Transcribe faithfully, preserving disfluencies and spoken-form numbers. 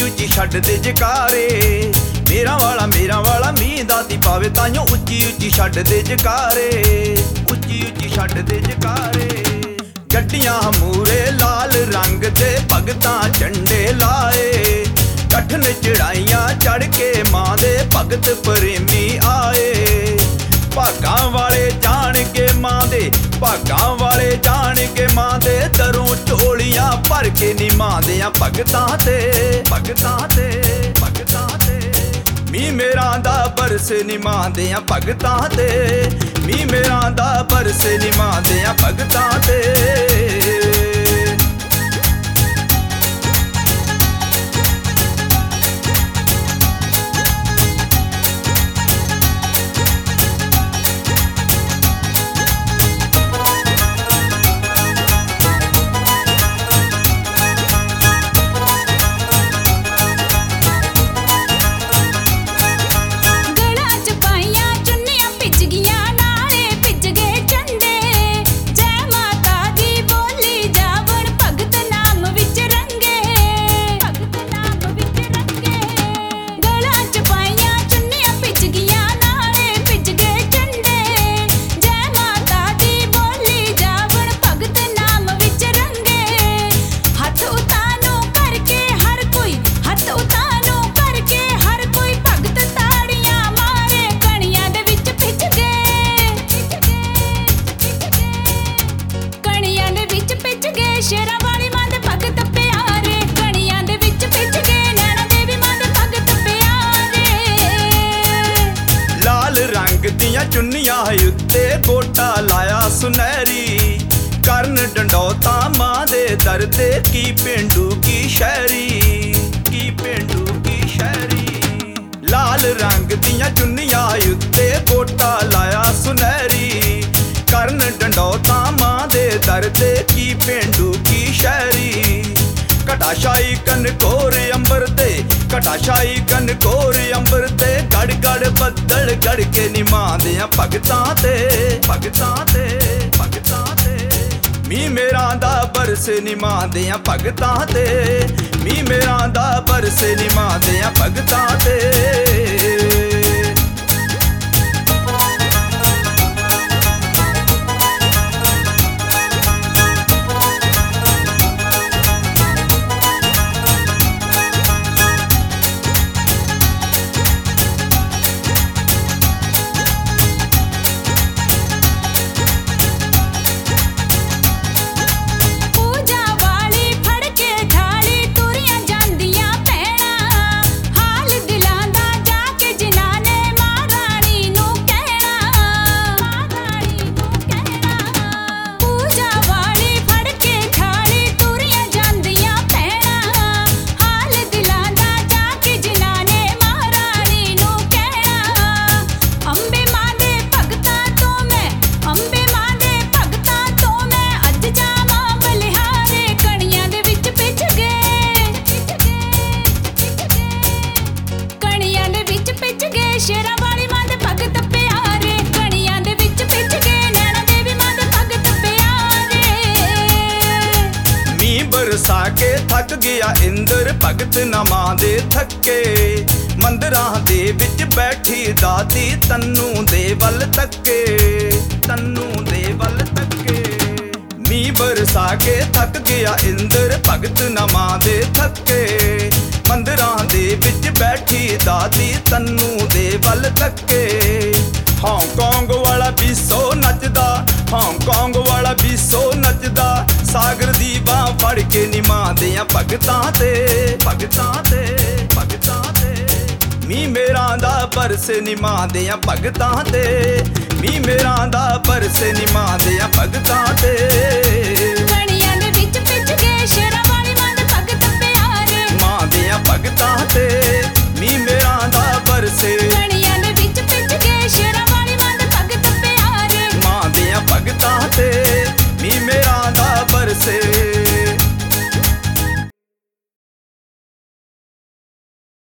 ਉੱਚੀ ਛੱਡਦੇ ਜਕਾਰੇ। ਮੇਰਾ ਵਾਲਾ ਮੇਰਾ ਵਾਲਾ ਮੀਂਹ ਦਾਤੀ ਪਾਵੇ ਤਾਈਓ ਉੱਚੀ ਉੱਚੀ ਛੱਡਦੇ ਜਕਾਰੇ। ਉੱਚੀ ਉੱਚੀ ਛੱਡਦੇ ਜਕਾਰੇ। ਗੱਡੀਆਂ ਮੂਰੇ ਲਾਲ ਰੰਗ ਦੇ ਭਗਤਾਂ ਝੰਡੇ ਲਾਏ। ਕਠਨ ਚੜਾਈਆਂ ਚੜ ਕੇ ਮਾਂ ਦੇ ਭਗਤ ਪ੍ਰੇਮੀ ਆਏ। ਭਾਗਾਂ ਵਾਲੇ ਜਾਣ ਕੇ ਮਾਂ ਦੇ ਭਾਗਾਂ ਵਾਲੇ ਜਾਣ ਕੇ ਮਾਂ ਦੇ ਦਰੋਂ ਝੋਲੀਆਂ ਭਰ ਕੇ ਨੀ ਮਾਂ ਦਿਆਂ ਭਗਤਾਂ ਤੇ ਭਗਤਾਂ ਤੇ ਭਗਤਾਂ ਤੇ। ਮੀਂਹ ਮੇਰਾ ਦਾ ਬਰਸੇ ਨੀ ਮਾਂ ਦਿਆਂ ਭਗਤਾਂ ਤੇ। ਮੀਂਹ ਮੇਰਾ ਦਾ ਬਰਸੇ ਨੀ ਮਾਂ ਦਿਆਂ ਭਗਤਾਂ ਤੇ। ਸ਼ੇਰਾਂ ਵਾਲੀ ਮਾਂ ਦੇ ਭਗਤ ਪਿਆਰੇ। ਕਣੀਆਂ ਦੇ ਵਿੱਚ ਭਿੱਜ ਗਏ ਨੈਣਾ ਦੇਵੀ ਮਾਂ ਦੇ ਭਗਤ ਪਿਆਰੇ। ਲਾਲ ਰੰਗ ਦੀਆਂ ਚੁੰਨੀਆਂ ਉੱਤੇ ਗੋਟਾ ਲਾਇਆ ਸੁਨਹਿਰੀ। ਕਰਨ ਡੰਡੌਤਾ ਮਾਂ ਦੇ ਦਰ ਤੇ ਕੀ ਪੇਂਡੂ ਕੀ ਸ਼ਹਿਰੀ ਕੀ ਪੇਂਡੂ ਕੀ ਸ਼ਹਿਰੀ। ਲਾਲ ਰੰਗ ਦੀਆਂ ਚੁੰਨੀਆਂ ਉੱਤੇ ਗੋਟਾ ਲਾਇਆ ਸੁਨਹਿਰੀ। ਕਰਨ ਡੰਡੌਤਾ ਮਾਂ ਦੇ ਦਰ ਤੇ ਕੀ ਪੇਂਡੂ ਕੀ ਸ਼ਹਿਰੀ। ਘਟਾਸ਼ਾਹੀ ਕਨਕੋਰ ਅੰਬਰ ਤੇ ਘਟਾਸ਼ਾਹੀ ਕਨਕੋਰ ਅੰਬਰ ਤੇ ਗੜ ਗੜ ਬੱਦਲ ਗੜ ਕੇ ਨੀ ਮਾਂ ਦਿਆਂ ਭਗਤਾਂ ਤੇ ਭਗਤਾਂ ਤੇ ਭਗਤਾਂ ਤੇ। ਮੀਂਹ ਮੇਰਾ ਦਾ ਬਰਸੇ ਨੀ ਮਾਂ ਦਿਆਂ ਭਗਤਾਂ ਤੇ। ਮੀਂਹ ਮੇਰਾ ਦਾ ਬਰਸੇ ਨੀ ਮਾਂ ਦਿਆਂ ਭਗਤਾਂ ਤੇ। ਸ਼ੇਰਾਂ ਵਾਲੀ ਮਾਂ ਦੇ ਭਗਤ ਪਿਆਰੇ। ਕਣੀਆਂ ਦੇ ਵਿੱਚ ਭਿੱਜ ਗਏ ਨੈਣਾ ਦੇਵੀ ਮਾਂ ਦੇ ਭਗਤ ਪਿਆਰੇ। ਮੀਂਹ ਬਰਸਾ ਕੇ ਥੱਕ ਗਿਆ ਇੰਦਰ ਭਗਤ ਨਾ ਮਾਂ ਦੇ ਥੱਕੇ। ਮੰਦਰਾਂ ਦੇ ਵਿੱਚ ਬੈਠੀ ਦਾਤੀ ਤੰਨੂ ਦੇ ਵੱਲ ਤੱਕੇ ਤੰਨੂ ਦੇ ਵੱਲ ਤੱਕੇ। ਮੀਂਹ ਬਰਸਾ ਕੇ ਥੱਕ ਗਿਆ ਇੰਦਰ ਭਗਤ ਨਾ ਮਾਂ ਦੇ ਥੱਕੇ। ਮੰਦਰਾਂ ਦੇ ਵਿੱਚ ਬੈਠੀ ਦਾਦੀ ਤੰਨੂ ਦੇ ਵੱਲ ਤੱਕੇ। ਹਾਂਗਕਾਂਗ ਵਾਲਾ ਬੀਸੋ ਨੱਚਦਾ ਹਾਂਗਕਾਂਗ ਵਾਲਾ ਬੀਸੋ ਨੱਚਦਾ। ਸਾਗਰ ਦੀ ਬਾਂਹ ਫੜ ਕੇ ਨੀ ਮਾਂ ਦਿਆਂ ਭਗਤਾਂ ਤੇ ਭਗਤਾਂ ਤੇ ਭਗਤਾਂ ਤੇ। ਮੀਂਹ ਮੇਰਾ ਦਾ ਬਰਸੇ ਨੀ ਮਾਂ ਦਿਆਂ ਭਗਤਾਂ ਤੇ। ਮੀਂਹ ਮੇਰਾ ਦਾ ਬਰਸੇ ਨੀ ਮਾਂ ਦਿਆਂ ਭਗਤਾਂ ਤੇ। ਕਣੀਆਂ ਦੇ ਵਿੱਚ ਭਿੱਜ ਗਏ ਸ਼ੇਰਾਂ ਵਾਲੀ ਮਾਂ ਦੇ ਭਗਤ ਪਿਆਰੇ। ਮਾਂ ਦਿਆਂ ਭਗਤਾਂ ਤੇ ਮੀਂਹ